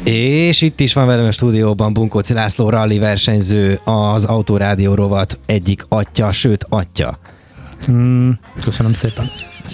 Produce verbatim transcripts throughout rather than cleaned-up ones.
És itt is van velem a stúdióban Bunkóci László, rally versenyző, az Autorádió rovat egyik atya, sőt atya. Mm, köszönöm szépen.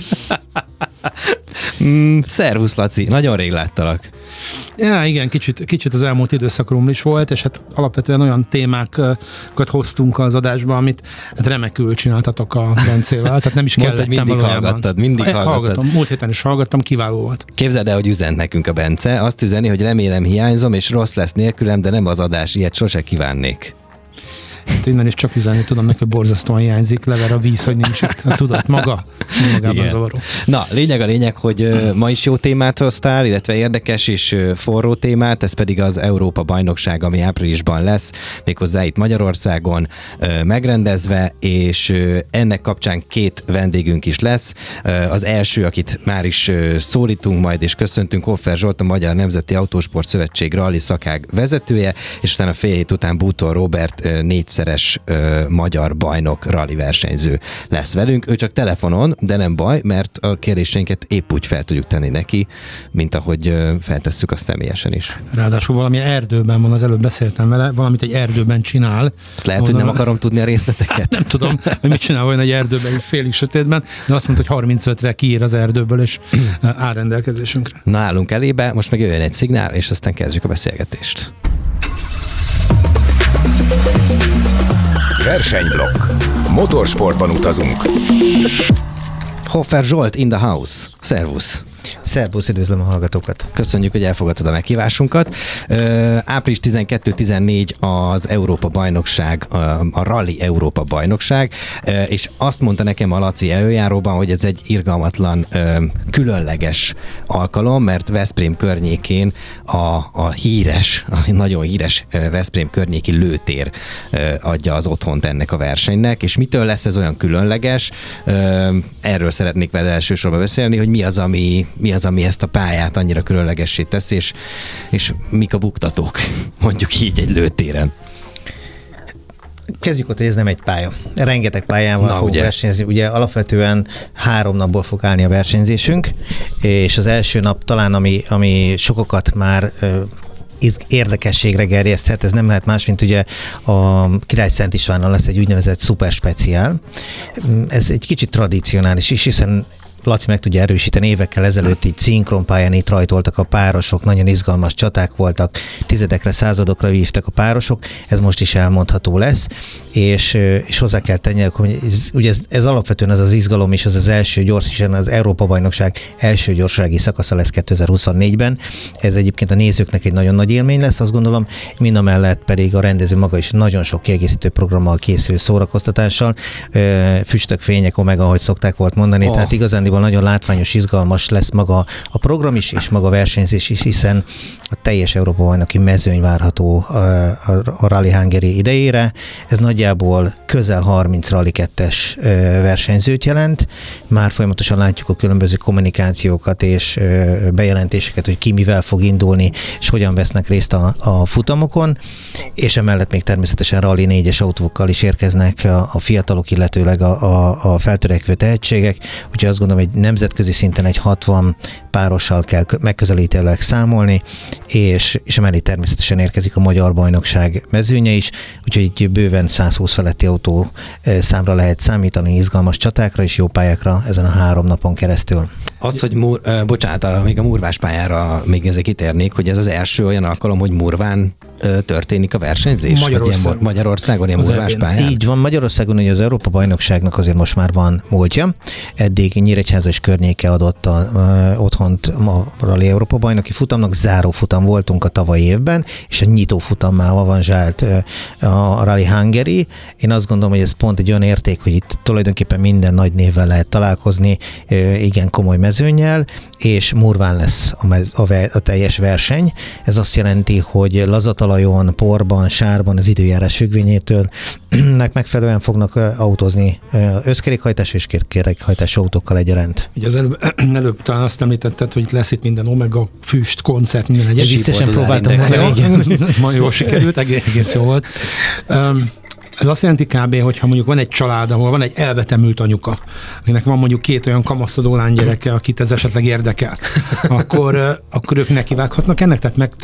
mm, szervusz, Laci, nagyon rég láttalak. Ja, igen, kicsit, kicsit az elmúlt időszakról is volt, és hát alapvetően olyan témákat hoztunk az adásba, amit hát remekül csináltatok a Bencével, tehát nem is Mondtad, kellettem mindig valójában. hallgattad, mindig hallgattad. Hallgatom, múlt héten is hallgattam, kiváló volt. Képzeld el, hogy üzent nekünk a Bence, azt üzeni, hogy remélem hiányzom, és rossz lesz nélkülem, de nem az adás, ilyet sose kívánnék. Hát innen is csak üzenni tudom neki, hogy borzasztóan hiányzik, lever a víz, hogy nincs itt. Tudod, maga, magában zavaró. Na, lényeg a lényeg, hogy ma is jó témát hoztál, illetve érdekes és forró témát, ez pedig az Európa-bajnokság, ami áprilisban lesz, méghozzá itt Magyarországon megrendezve, és ennek kapcsán két vendégünk is lesz. Az első, akit már is szólítunk majd, és köszöntünk, Hoffer Zsolt, a Magyar Nemzeti Autósport Szövetség rally szakág vezetője, és utána fél hét után Bútor Róbert négyszer szeres ö, magyar bajnok rally versenyző lesz velünk. Ő csak telefonon, de nem baj, mert a kérdéseinket épp úgy fel tudjuk tenni neki, mint ahogy ö, feltesszük azt személyesen is. Ráadásul valami erdőben van, az előbb beszéltem vele, valamit egy erdőben csinál. Azt lehet, mondom, hogy nem akarom tudni a részleteket. Nem tudom, hogy mit csinál olyan egy erdőben, egy félig sötétben, de azt mondta, hogy harmincötre kiír az erdőből, és áll rendelkezésünkre. Na, állunk elébe, most meg jöjjön egy szignál, és aztán kezdjük a beszélgetést. Versenyblokk. Motorsportban utazunk. Hoffer Zsolt in the house. Szervusz! Szervusz, üdvözlöm a hallgatókat! Köszönjük, hogy elfogadtad a meghívásunkat. április tizenkettő tizennégy az Európa-bajnokság, a Rally Európa-bajnokság, és azt mondta nekem a Laci előjáróban, hogy ez egy irgalmatlan, különleges alkalom, mert Veszprém környékén a, a híres, a nagyon híres Veszprém környéki lőtér adja az otthont ennek a versenynek, és mitől lesz ez olyan különleges? Erről szeretnék vele elsősorban beszélni, hogy mi az, ami mi az, ami ezt a pályát annyira különlegessé teszi, és, és mik a buktatók, mondjuk így egy lőtéren. Kezdjük ott, hogy ez nem egy pálya. Rengeteg pályával Na, fogunk ugye? versenyezni. Ugye alapvetően három napból fog állni a versenyzésünk, és az első nap talán, ami, ami sokakat már érdekességre gerjeszthet, ez nem lehet más, mint ugye a Király Szent Istvánnal lesz egy úgynevezett szuperspeciál. Ez egy kicsit tradicionális is, hiszen Laci meg tudja erősíteni, évekkel ezelőtt így szinkronpályán itt rajtoltak a párosok, nagyon izgalmas csaták voltak, tizedekre, századokra vívtak a párosok, ez most is elmondható lesz, és, és hozzá kell tenni, hogy ez, ugye ez, ez alapvetően az az izgalom is, az az első gyors, hiszen az Európa-bajnokság első gyorsági szakasza lesz kétezer-huszonnégyben, ez egyébként a nézőknek egy nagyon nagy élmény lesz, azt gondolom, mindamellett pedig a rendező maga is nagyon sok kiegészítő programmal készül, szórakoztatással, füstök, fények, omega, ahogy szokták volt mondani, oh. Tehát igazán nagyon látványos, izgalmas lesz maga a program is, és maga a versenyzés is, hiszen a teljes Európa-bajnoki mezőny várható a, a, a Rally Hungary idejére. Ez nagyjából közel harminc Rally kettes versenyzőt jelent. Már folyamatosan látjuk a különböző kommunikációkat és bejelentéseket, hogy ki mivel fog indulni, és hogyan vesznek részt a, a futamokon, és emellett még természetesen Rally négyes autókkal is érkeznek a, a fiatalok, illetőleg a, a, a feltörekvő tehetségek, úgyhogy azt gondolom, egy nemzetközi szinten egy hatvan párossal kell megközelítőleg számolni, és, és emellé természetesen érkezik a Magyar Bajnokság mezőnye is, úgyhogy bőven száz húsz feletti autó számra lehet számítani, izgalmas csatákra és jó pályákra ezen a három napon keresztül. Az, hogy múr, uh, bocsánat, a, még a murvás pályára még ezek kitérnék, hogy ez az első olyan alkalom, hogy Murván uh, történik a versenyzés? Magyarországon. Ilyen, Magyarországon ilyen murvás pályán? Így van, Magyarországon ugye az Európa-bajnokságnak azért most már van múltja. Eddig Nyíregyháza és környéke adott a, uh, otthont a Rally Európa-bajnoki futamnak, záró futam voltunk a tavalyi évben, és a nyitó futammá avanzsált uh, a Rally Hungary. Én azt gondolom, hogy ez pont egy olyan érték, hogy itt tulajdonképpen minden nagy névvel lehet találkozni, uh, igen komoly mezőnnyel, és Murván lesz a, mez, a, ve, a teljes verseny. Ez azt jelenti, hogy lazatalajon, porban, sárban az időjárás függvényétől nek megfelelően fognak autózni összkerékhajtás és kétkerékhajtás autókkal egyaránt. Ugye az előbb, előbb talán azt említetted, hogy lesz itt minden omega, füst, koncert, minden egyéb. Viccesen próbáltam mondani. Ma jól sikerült, egész jó volt. Um, Ez azt jelenti kb., hogyha mondjuk van egy család, ahol van egy elvetemült anyuka, akinek van mondjuk két olyan kamaszodó lánygyereke, akit ez esetleg érdekel, akkor, akkor ők nekivághatnak ennek? Tehát, meg, tehát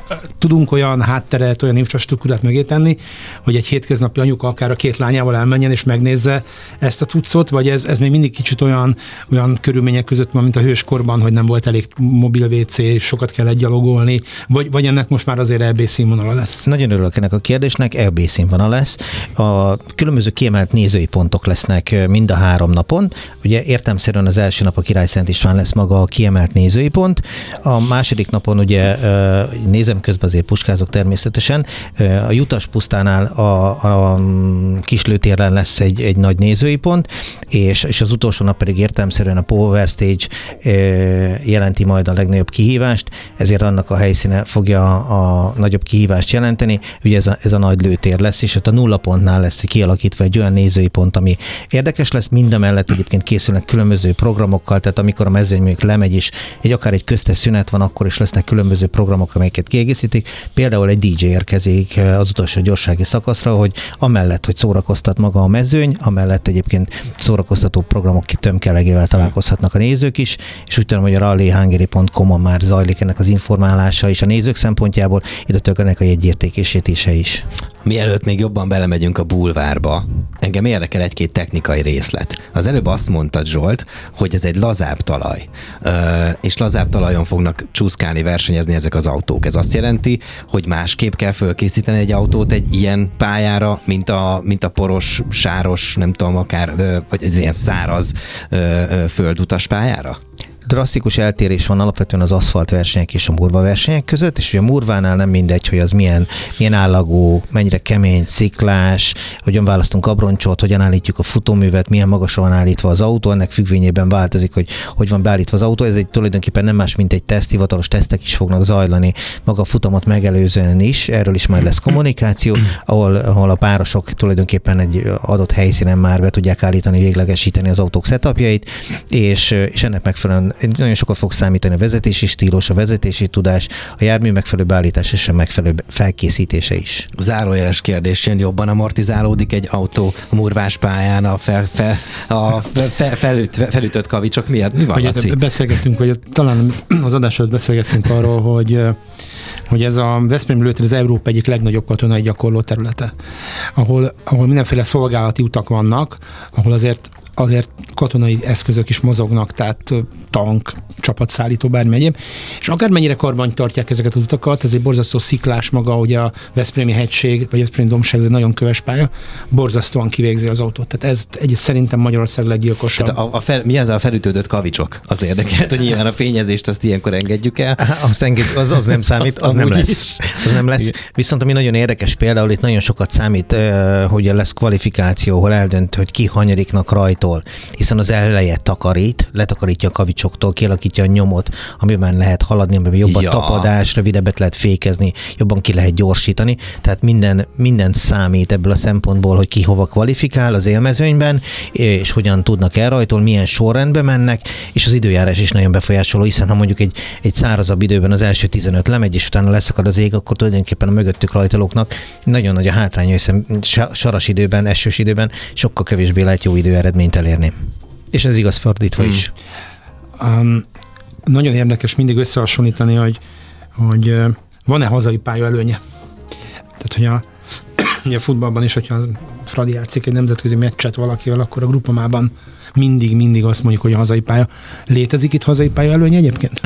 tudunk olyan hátteret, olyan infrastruktúrát mögé tenni, hogy egy hétköznapi anyuka akár a két lányával elmenjen és megnézze ezt a cuccot, vagy ez, ez még mindig kicsit olyan, olyan körülmények között van, mint a hőskorban, hogy nem volt elég mobil vé cé, sokat kellett gyalogolni, vagy, vagy ennek most már azért é bé színvonala lesz? Nagyon örülök ennek a kérdésnek, é bé színvonal lesz. A különböző kiemelt nézői pontok lesznek mind a három napon. Ugye értelemszerűen az első nap a Király Szent István lesz maga a kiemelt nézői pont. A második napon ugye nézem közben, azért puskázok természetesen, a Jutas pusztánál a, a Kislőtéren lesz egy, egy nagy nézői pont, és, és az utolsó nap pedig értelemszerűen a Power Stage jelenti majd a legnagyobb kihívást, ezért annak a helyszíne fogja a nagyobb kihívást jelenteni. Ugye ez a, ez a nagy lőtér lesz, és ott a nulla pontnál lesz kialakítva egy olyan nézői pont, ami érdekes lesz, mindemellett egyébként készülnek különböző programokkal, tehát amikor a mezőny mondjuk lemegy is, egy akár egy köztes szünet van, akkor is lesznek különböző programok, amelyeket kiegészítik. Például egy dé dzsé érkezik az utolsó gyorsági szakaszra, hogy amellett, hogy szórakoztat maga a mezőny, amellett egyébként szórakoztató programok tömkelegével találkozhatnak a nézők is, és úgy tudom, hogy a rally hungary pont com-on már zajlik ennek az informálása is a nézők szempontjából, illetve ennek a jegyértékesítése is. Mielőtt még jobban belemegyünk a bulvárba, engem érdekel egy-két technikai részlet. Az előbb azt mondtad, Zsolt, hogy ez egy lazább talaj, és lazább talajon fognak csúszkálni, versenyezni ezek az autók. Ez azt jelenti, hogy másképp kell fölkészíteni egy autót egy ilyen pályára, mint a, mint a poros, sáros, nem tudom, akár, vagy ez ilyen száraz földutas pályára? Drasztikus eltérés van alapvetően az aszfalt versenyek és a murva versenyek között, és ugye a murvánál nem mindegy, hogy az milyen, milyen állagú, mennyire kemény, sziklás, hogyan választunk abroncsot, hogyan állítjuk a futóművet, milyen magasra van állítva az autó, ennek függvényében változik, hogy hogy van beállítva az autó. Ez egy tulajdonképpen nem más, mint egy teszt, hivatalos tesztek is fognak zajlani maga a futamot megelőzően is, erről is majd lesz kommunikáció, ahol, ahol a párosok tulajdonképpen egy adott helyszínen már be tudják állítani, véglegesíteni az autók setupjait, és, és ennek megfelelően nagyon sokat fog számítani a vezetési stílus, a vezetési tudás, a jármű megfelelő beállítás és a megfelelő felkészítése is. Zárójeles kérdés, jön jobban amortizálódik egy autó a murvás pályán a, fel, fel, a fel, felüt, felütött kavicsok miatt? Mi van, Laci? Beszélgettünk, vagy talán az adás előtt beszélgettünk arról, hogy hogy ez a Veszprém lőtér az Európa egyik legnagyobb katonai gyakorló területe, ahol, ahol mindenféle szolgálati utak vannak, ahol azért azért katonai eszközök is mozognak, tehát tank, csapatszállító, bármi egyéb, és akármennyire karban tartják ezeket az utakat, ez egy borzasztó sziklás maga, ugye a Veszprémi hegység, vagy a Veszprémi dombság, ez egy nagyon köves pálya, borzasztóan kivégzi az autót. Tehát ez egy, szerintem Magyarország leggyilkosabb. Tehát a, a fel, mi ez a felütődött kavicsok? Az érdekelt, hogy nyilván a fényezést azt ilyenkor engedjük el. Azt engedjük, az, az nem számít, az nem lesz. Az nem lesz. Viszont ami nagyon érdekes például, itt nagyon sokat számít, hogy lesz kvalifikáció, ahol eldönt, hogy ki hanyadiknak rajtol, hiszen az eleje takarít, letakarítja a kavicsoktól, kialakítja a nyomot, amiben lehet haladni, amiben jobban ja. tapadás, rövidebbet lehet fékezni, jobban ki lehet gyorsítani, tehát minden, minden számít ebből a szempontból, hogy ki hova kvalifikál az élmezőnyben, és hogyan tudnak elrajtól, milyen sorrendben mennek, és az időjárás is nagyon befolyásoló, hiszen ha mondjuk egy, egy szárazabb időben az első tizenöt lemegy, és utána leszakad az ég, akkor tulajdonképpen a mögöttük rajtolóknak nagyon nagy a hátránya, hiszen saras időben, esős időben sokkal kevésbé lehet jó időeredményt elérni. És ez igaz fordítva hmm. is. Um, nagyon érdekes mindig összehasonlítani, hogy, hogy uh, van-e hazai pálya előnye. Tehát, hogy a, ugye a futballban is, hogyha Fradi játszik egy nemzetközi meccset valakivel, akkor a grupamában mindig, mindig azt mondjuk, hogy a hazai pálya. Létezik itt hazai pálya előnye egyébként?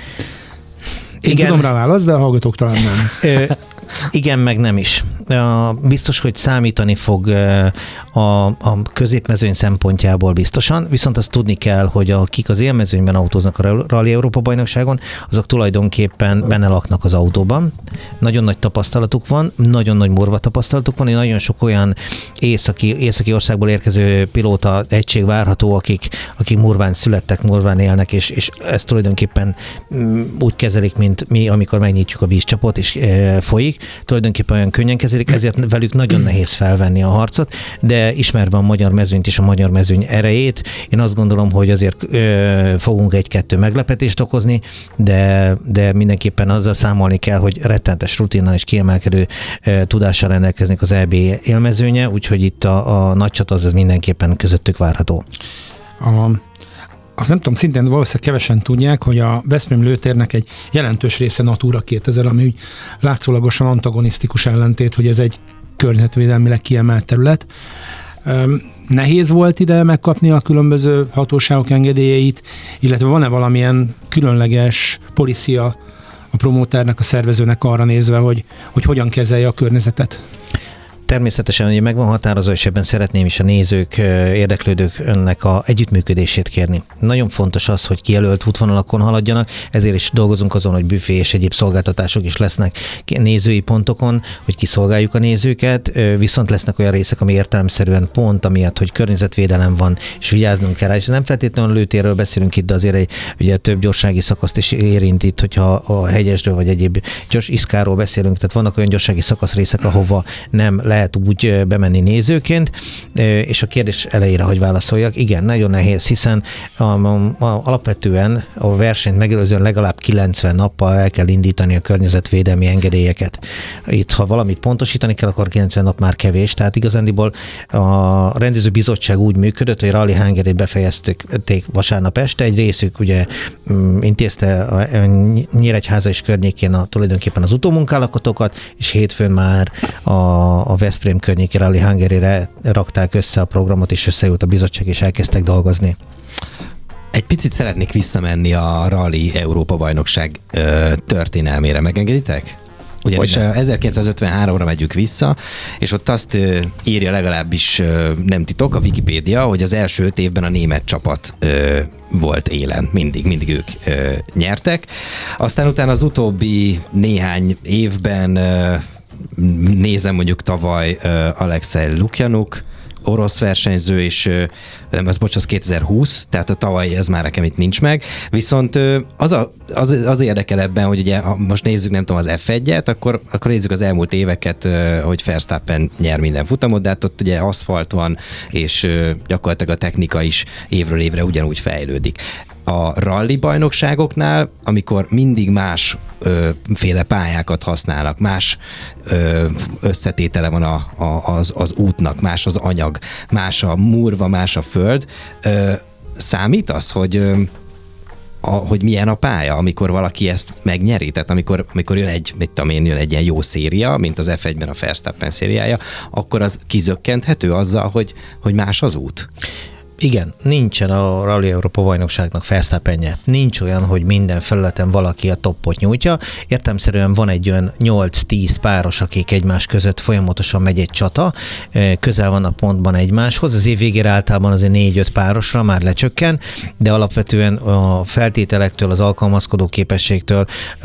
Én Igen. tudom rá választ, de a hallgatók talán nem. Igen, meg nem is. Biztos, hogy számítani fog a, a középmezőny szempontjából biztosan, viszont azt tudni kell, hogy akik az élmezőnyben autóznak a Rally Európa bajnokságon, azok tulajdonképpen benne laknak az autóban. Nagyon nagy tapasztalatuk van, nagyon nagy morva tapasztalatuk van, és nagyon sok olyan északi, északi országból érkező pilóta egység várható, akik, akik morván születtek, morván élnek, és, és ezt tulajdonképpen úgy kezelik, mint mi, amikor megnyitjuk a vízcsapot, és e, folyik. Tulajdonképpen olyan könnyen kezelik, ezért velük nagyon nehéz felvenni a harcot, de ismerve a magyar mezőnyt és a magyar mezőny erejét, én azt gondolom, hogy azért ö, fogunk egy-kettő meglepetést okozni, de, de mindenképpen azzal számolni kell, hogy rettentes rutinnal és kiemelkedő ö, tudással rendelkeznek az é bé élmezőnye, úgyhogy itt a, a nagy csata az mindenképpen közöttük várható. A azt nem tudom, szintén valószínűleg kevesen tudják, hogy a Veszprém lőtérnek egy jelentős része Natura kétezer, ami úgy látszólagosan antagonisztikus ellentét, hogy ez egy környezetvédelmileg kiemelt terület. Nehéz volt ide megkapni a különböző hatóságok engedélyeit, illetve van-e valamilyen különleges policia a promóternek, a szervezőnek arra nézve, hogy, hogy hogyan kezelje a környezetet? Természetesen, hogy meg van határozva, és ebben szeretném is a nézők, érdeklődők önnek a együttműködését kérni. Nagyon fontos az, hogy kijelölt útvonalakon haladjanak, ezért is dolgozunk azon, hogy büfé és egyéb szolgáltatások is lesznek nézői pontokon, hogy kiszolgáljuk a nézőket, viszont lesznek olyan részek, ami értelemszerűen pont amiatt, hogy környezetvédelem van, és vigyáznunk kell rá, és nem feltétlenül lőtérről beszélünk itt, de azért egy ugye több gyorsági szakaszt is érint itt, hogyha a hegyesről vagy egyéb gyors iszkáról beszélünk, tehát vannak olyan gyorsági szakaszrészek, ahova nem lehet lehet úgy bemenni nézőként, és a kérdés elejére, hogy válaszoljak, igen, nagyon nehéz, hiszen a, a, a, alapvetően a versenyt megelőzően legalább kilencven nappal el kell indítani a környezetvédelmi engedélyeket. Itt, ha valamit pontosítani kell, akkor kilencven nap már kevés, tehát igazándiból a rendező bizottság úgy működött, hogy Rally Hungaryt befejezték vasárnap este, egy részük ugye intézte a Nyíregyháza és környékén a, tulajdonképpen az utómunkálatokat, és hétfőn már a, a Veszprém környéki Rally Hungaryre rakták össze a programot, és összejött a bizottság, és elkezdtek dolgozni. Egy picit szeretnék visszamenni a Rally Európa-bajnokság ö, történelmére. Megengeditek? Ugyanis ezerkilencszázötvenháromra megyünk vissza, és ott azt ö, írja legalábbis ö, nem titok, a Wikipédia, hogy az első öt évben a német csapat ö, volt élen. Mindig, mindig ők ö, nyertek. Aztán utána az utóbbi néhány évben ö, nézem mondjuk tavaly uh, Alexej Lukjanuk, orosz versenyző, és uh, nem, az bocs, az kétezer-húsz, tehát a tavaly ez már nekem itt nincs meg. Viszont uh, az, a, az, az érdekel ebben, hogy ugye ha most nézzük, nem tudom, az ef egyet, akkor, akkor nézzük az elmúlt éveket, uh, hogy Verstappen nyer minden futamot, de hát ott ugye aszfalt van, és uh, gyakorlatilag a technika is évről évre ugyanúgy fejlődik. A rally bajnokságoknál, amikor mindig más ö, féle pályákat használnak, más ö, összetétele van a, a, az, az útnak, más az anyag, más a murva, más a föld, ö, számít az, hogy ö, a, hogy milyen a pálya, amikor valaki ezt megnyeri, tehát amikor, amikor jön egy, mit tudom én, jön egy ilyen jó széria, mint az ef egyben a Verstappen szériája, akkor az kizökkenthető azzal, hogy, hogy más az út? Igen, nincsen a Rally Európa bajnokságnak Verstappenje. Nincs olyan, hogy minden felületen valaki a toppot nyújtja. Értelemszerűen van egy olyan nyolc-tíz páros, akik egymás között folyamatosan megy egy csata, közel van a pontban egymáshoz. Az év végére általában azért négy-öt párosra már lecsökken, de alapvetően a feltételektől, az alkalmazkodó képességtől,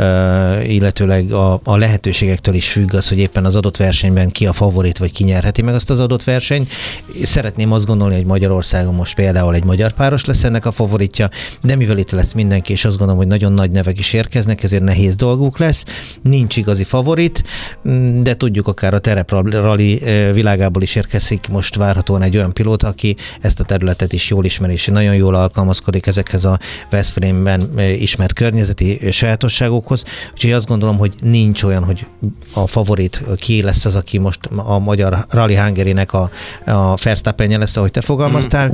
illetőleg a, a lehetőségektől is függ az, hogy éppen az adott versenyben ki a favorit, vagy ki nyerheti meg azt az adott versenyt. Szeretném azt gondolni, hogy Magyarországon most például egy magyar páros lesz ennek a favoritja, de mivel itt lesz mindenki, és azt gondolom, hogy nagyon nagy nevek is érkeznek, ezért nehéz dolguk lesz. Nincs igazi favorit, de tudjuk, akár a tereprally világából is érkezik most várhatóan egy olyan pilóta, aki ezt a területet is jól ismeri, és nagyon jól alkalmazkodik ezekhez a Veszprémben ismert környezeti sajátosságokhoz. Úgyhogy azt gondolom, hogy nincs olyan, hogy a favorit ki lesz az, aki most a magyar Rally Hungarynek a, a Verstappenje lesz, ahogy te fogalmaztál,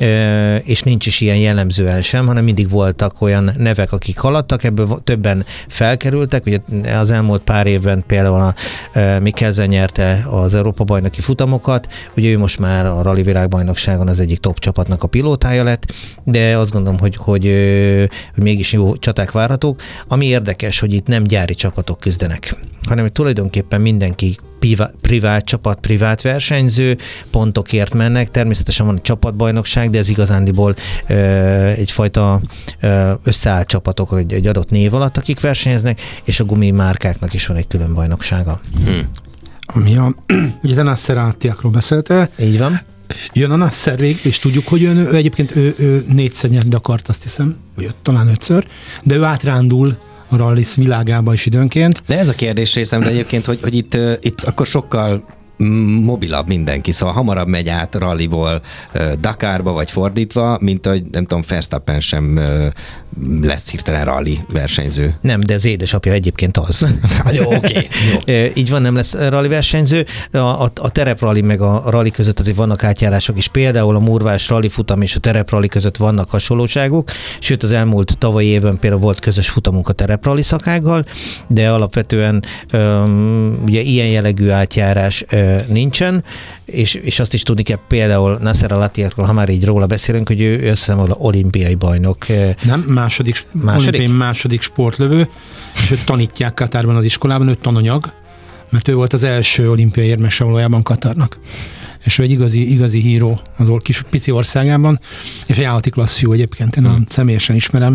és nincs is ilyen jellemzően sem, hanem mindig voltak olyan nevek, akik haladtak, ebből többen felkerültek. Ugye az elmúlt pár évben például a Mikkelsen nyerte az Európa-bajnoki futamokat, ugye ő most már a Rally világbajnokságon az egyik top csapatnak a pilótája lett, de azt gondolom, hogy, hogy, hogy mégis jó csaták várhatók. Ami érdekes, hogy itt nem gyári csapatok küzdenek, hanem hogy tulajdonképpen mindenki privát csapat, privát versenyző, pontokért mennek. Természetesen van egy csapatbajnokság, de ez igazándiból ö, egyfajta ö, összeállt csapatok, vagy egy adott név alatt, akik versenyeznek, és a gumimárkáknak is van egy külön bajnoksága. Hmm. Ami a, ugye te Nasser Attiakról beszéltél. Így van. Jön a Nasser végig, és tudjuk, hogy ő, ő egyébként ő, ő négyszer nyert Dakart, azt hiszem, vagy öt, talán ötször, de ő átrándul a rallis világába is időnként. De ez a kérdés részemre egyébként, hogy, hogy itt, itt akkor sokkal mobilabb mindenki, szóval hamarabb megy át ralliból Dakarba, vagy fordítva, mint hogy nem tudom, Verstappen sem lesz hirtelen rally versenyző. Nem, de az édesapja egyébként az. Jó, oké. Okay. Így van, nem lesz rally versenyző. A, a, a tereprally meg a rally között azért vannak átjárások is. Például a Murvás rally futam és a tereprally között vannak hasonlóságok, sőt az elmúlt tavalyi évben például volt közös futamunk a tereprally szakággal, de alapvetően um, ugye ilyen jellegű átjárás uh, nincsen, és, és azt is tudni kell például Nasser Al-Attiyahról, ha már így róla beszélünk, hogy ő összeszámol olimpiai bajnok. Nem, második, második? második sportlövő, és őt tanítják Katárban az iskolában, ő tananyag, mert ő volt az első olimpiai érmese valójában Katarnak. És ő egy igazi, igazi híró az kis pici országában, és egy állati klassz fiú egyébként, én hmm. személyesen ismerem.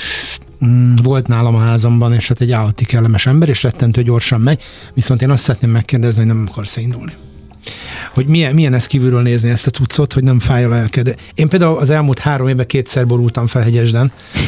Volt nálam a házamban, és hát egy állati kellemes ember, és rettentő gyorsan megy, viszont én azt szeretném megkérdezni, hogy nem akarsz indulni. Hogy milyen, milyen ez kívülről nézni ezt a cuccot, hogy nem fáj a lelked. Én például az elmúlt három évben kétszer borultam fel Hegyesden,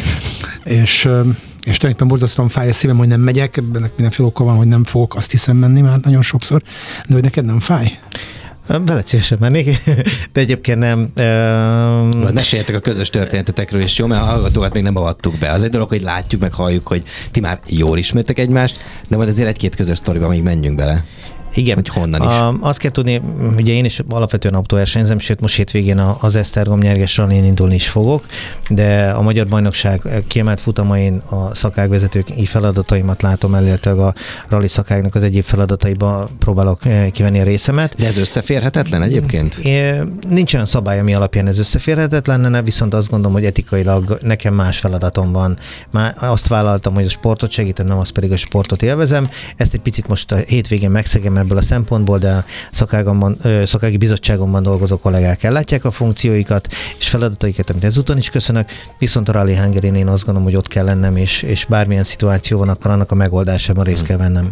és, és tulajdonképpen borzasztóan fáj a szívem, hogy nem megyek, ennek mindenféle oka van, hogy nem fogok, azt hiszem menni már nagyon sokszor, de hogy neked nem fáj? Veled szívesen mennék, de egyébként nem. Um... Meséljetek a közös történetetekről is, jó? Mert a hallgatókat még nem avattuk be. Az egy dolog, hogy látjuk, meg halljuk, hogy ti már jól ismertek egymást, de majd azért egy-két közös sztoriba még menjünk bele. Igen. Hogy honnan is. A, azt kell tudni, ugye én is alapvetően autóversenyzem, sőt most hétvégén az Esztergom nyerges rallin indulni is fogok, de a Magyar Bajnokság kiemelt futamain a szakágvezetői feladataimat látom, illetve a rally szakágnak az egyéb feladataiba próbálok kivenni a részemet. De ez összeférhetetlen egyébként? É, nincs olyan szabály, ami alapján ez összeférhetetlen lenne, viszont azt gondolom, hogy etikailag nekem más feladatom van. Már azt vállaltam, hogy a sportot segítem, nem azt pedig a sportot élvezem. Ezt egy picit most a hétvégén megszegem ebből a szempontból, de a szakágomban, szakági bizottságomban dolgozó kollégák ellátják a funkcióikat és feladataikat, amit ezúton is köszönök, viszont a Rally Hungary-n én azt gondolom, hogy ott kell lennem, és, és bármilyen szituáció van, akkor annak a megoldásában részt kell vennem.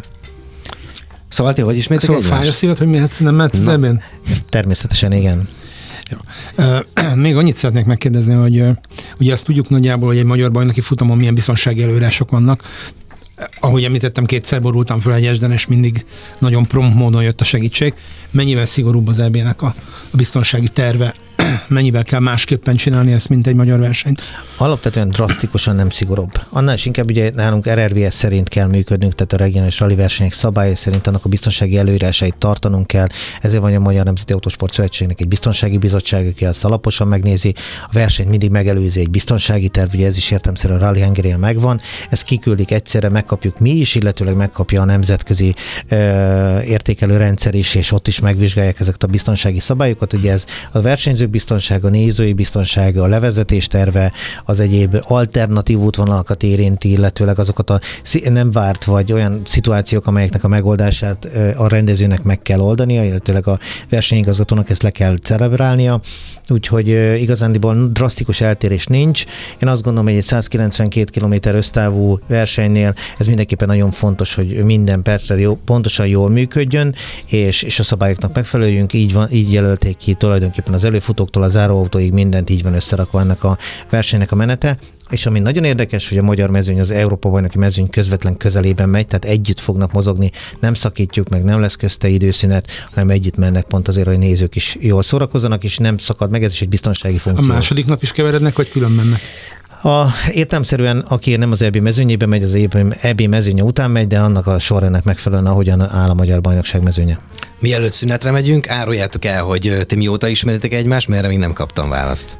Szóval ti hogy ismertek szóval egymást? Fáj a szíved, hogy miért nem mehetsz az ebben? Természetesen igen. Jó. Uh, még annyit szeretnék megkérdezni, hogy uh, ugye azt tudjuk nagyjából, hogy egy magyar bajnoki futamon milyen biztonsági előírások vannak. Ahogy említettem, kétszer borultam fel Hegyesden, és mindig nagyon prompt módon jött a segítség. Mennyivel szigorúbb az é bé-nek a, a biztonsági terve? Mennyivel kell másképpen csinálni ezt, mint egy magyar versenyt? Alapvetően drasztikusan nem szigorúbb. Annál is inkább ugye nálunk er er vé es szerint kell működnünk, tehát a regionális rally versenyek szabályai szerint annak a biztonsági előírásait tartanunk kell. Ezért van a Magyar Nemzeti Autósport Szövetségnek egy biztonsági bizottság, aki azt alaposan megnézi. A versenyt mindig megelőzi egy biztonsági terv, ugye ez is értelemszerűen a Rally Hungary-en megvan. Ezt kiküldik egyszerre, megkapjuk mi is, illetőleg megkapja a nemzetközi ö, értékelő rendszer is, és ott is megvizsgálják ezeket a biztonsági szabályokat. Ugye ez a versenyzők biztonsága, nézői biztonsága, a levezetés terve, az egyéb alternatív útvonalakat érinti, illetőleg azokat a nem várt vagy olyan szituációk, amelyeknek a megoldását a rendezőnek meg kell oldania, illetőleg a versenyigazgatónak ezt le kell celebrálnia, úgyhogy igazándiból drasztikus eltérés nincs. Én azt gondolom, hogy egy százkilencvenkét kilométer össztávú versenynél ez mindenképpen nagyon fontos, hogy minden percre jó, pontosan jól működjön, és, és a szabályoknak megfeleljünk, így, van, így jelölték ki tulajdonképpen az előfutóktól a záróautóig mindent így van összerakva ennek a versenynek a menete. És ami nagyon érdekes, hogy a magyar mezőny az Európa-bajnoki mezőny közvetlen közelében megy, tehát együtt fognak mozogni, nem szakítjuk meg, nem lesz közte időszünet, hanem együtt mennek pont azért, hogy nézők is jól szórakozzanak, és nem szakad meg, ez is egy biztonsági funkció. A második nap is keverednek, vagy külön mennek? A, értelemszerűen, aki nem az é bé mezőnyében megy, az é bé mezőnye után megy, de annak a sorrendnek megfelelően, ahogyan áll a Magyar Bajnokság mezőnye. Mielőtt szünetre megyünk, áruljátok el, hogy ti mióta ismeritek egymást, mert erre még nem kaptam választ.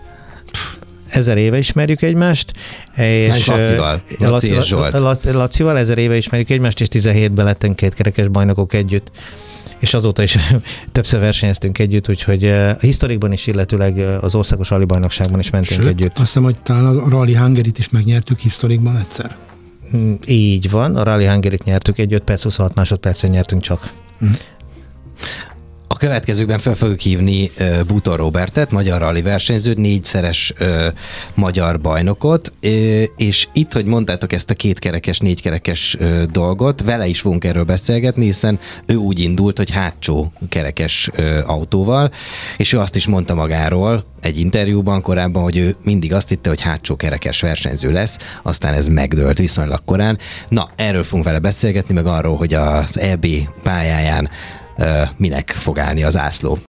Ezer éve ismerjük egymást. És Lacival, Laci és Zsolt. Lacival ezer éve ismerjük egymást, és tizenhétben lettünk kétkerekes bajnokok együtt. És azóta is többször versenyeztünk együtt, úgyhogy a historikban is, illetőleg az országos rally bajnokságban is mentünk Sőt, együtt. Azt hiszem, hogy talán a Rally Hungary-t is megnyertük historikban egyszer. Így van, a Rally Hungary-t nyertük, egy öt perc, huszonhat másodpercen nyertünk csak. Mm. A következőkben fel fogjuk hívni uh, Bútor Róbertet, magyar rally versenyzőt, négyszeres uh, magyar bajnokot, uh, és itt, hogy mondtátok ezt a kétkerekes, négykerekes uh, dolgot, vele is fogunk erről beszélgetni, hiszen ő úgy indult, hogy hátsó kerekes uh, autóval, és ő azt is mondta magáról egy interjúban korábban, hogy ő mindig azt hitte, hogy hátsó kerekes versenyző lesz, aztán ez megdőlt viszonylag korán. Na, erről fogunk vele beszélgetni, meg arról, hogy az é bé pályáján minek fog állni az zászló.